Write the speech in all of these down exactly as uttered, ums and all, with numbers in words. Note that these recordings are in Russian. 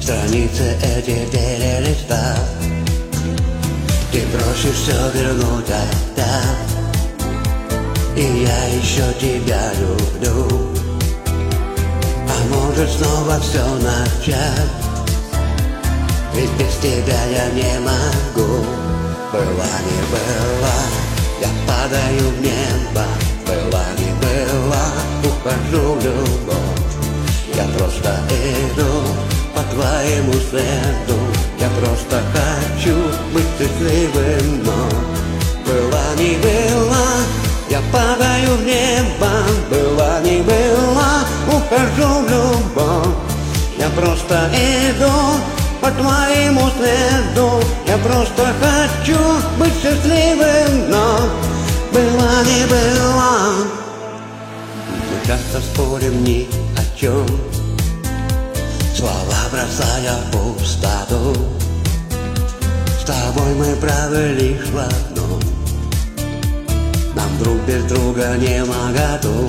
Страницы эти перелистав, ты просишь все вернуть опять, и я еще тебя люблю. А может снова все начать, ведь без тебя я не могу. Была не была, я падаю в небо. Была не была, ухожу в любовь. Я просто иду по твоему следу. Я просто хочу быть счастливым, но была не была, я падаю в небо. Была не была, ухожу в любовь. Я просто иду по твоему следу. Я просто хочу быть счастливым, но была не была. Мы часто спорим ни о чем, слова бросая в пустоту. С тобой мы правы лишь в одном: нам друг без друга не моготу.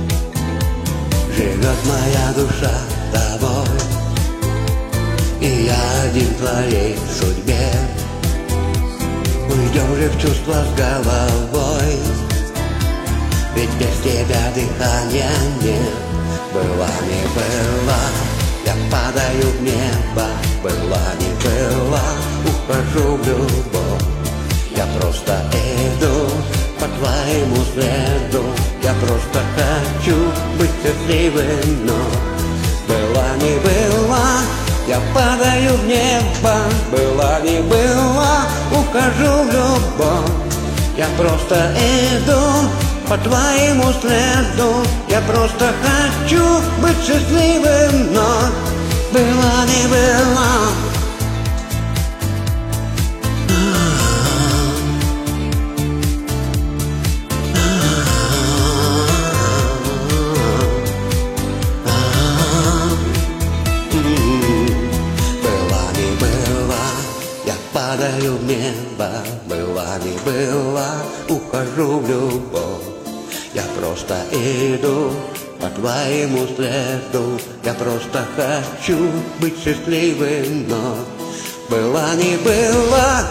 Живет моя душа тобой, и я один в твоей судьбе. Уйдем же в чувства с головой, ведь без тебя дыхания нет. Была не была, я падаю в небо. Была не была, ухожу в любовь. Я просто иду по твоему следу. Я просто хочу быть счастливым, но была не была, я падаю в небо. Была не была, ухожу в любовь. Я просто иду по твоему следу. Я просто хочу быть счастливым, но была не была. Падаю в небо, была не была, ухожу в любовь. Я просто иду по твоему следу. Я просто хочу быть счастливым, но была не была,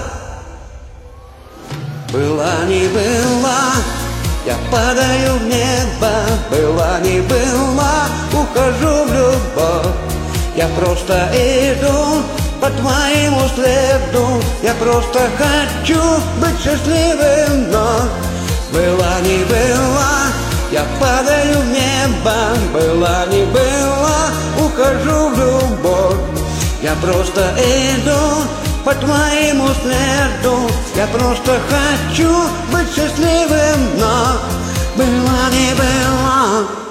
была не была, я падаю в небо. Была не была, ухожу в любовь. Я просто иду по твоему следу. Я просто хочу быть счастливым, но была не была, я падаю в небо. Была не была, ухожу в любовь. Я просто иду по твоему следу. Я просто хочу быть счастливым, но была не была.